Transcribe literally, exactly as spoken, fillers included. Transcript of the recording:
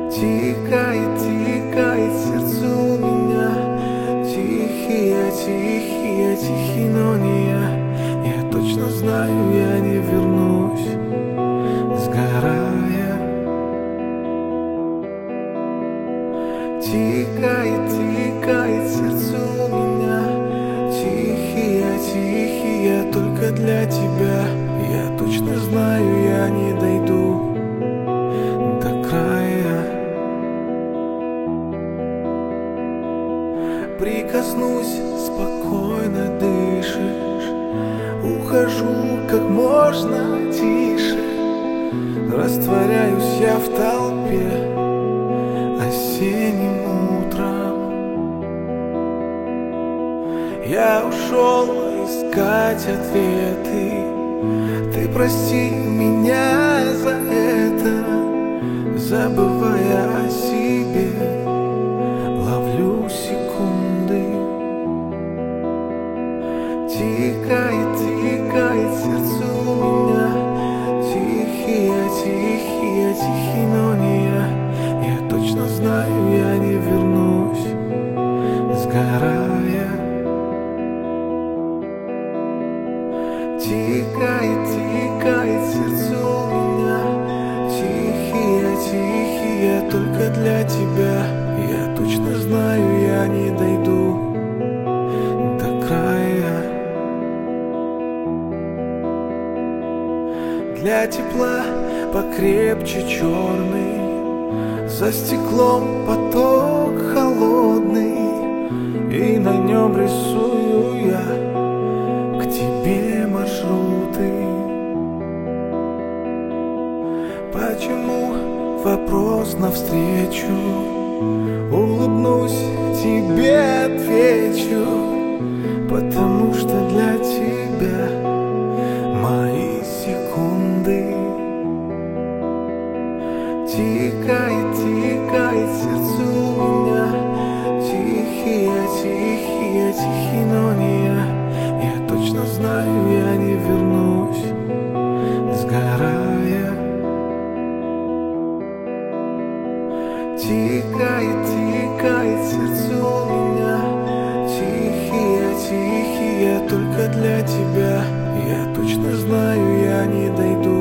Тикает, тикает сердце у меня. Тихие, тихие, тихие, но не я. Я точно знаю, я не вернусь, сгорая. Тикает, тикает сердце у меня. Тихие, тихие, только для тебя. Я точно знаю, я не дойду до края. Прикоснусь, спокойно дышишь. Ухожу как можно тише. Растворяюсь я в толпе осенним утром. Я ушел искать ответы. Ты прости меня за это. Забывая о себе, ловлю секунды. Тикает, тикает сердце у меня. Тихие, тихие, тихие, но не я. Я точно знаю, я не вернусь, сгорая. Тикает, тикает сердце у меня. Тихие, тихие, только для тебя. Я точно знаю, я не дойду до края. Для тепла покрепче черный. За стеклом поток холодный. И на нем рисую я к тебе маршруты. Почему? Вопрос навстречу. Улыбнусь, тебе отвечу. Потому что для тебя мои секунды. Тикает, тикает сердце у меня. Тихие, тихие, тихие, но не я. Я точно знаю, я не вернусь, сгорая. Тикает, тикает сердце у меня. Тихие, тихие, только для тебя. Я точно знаю, я не дойду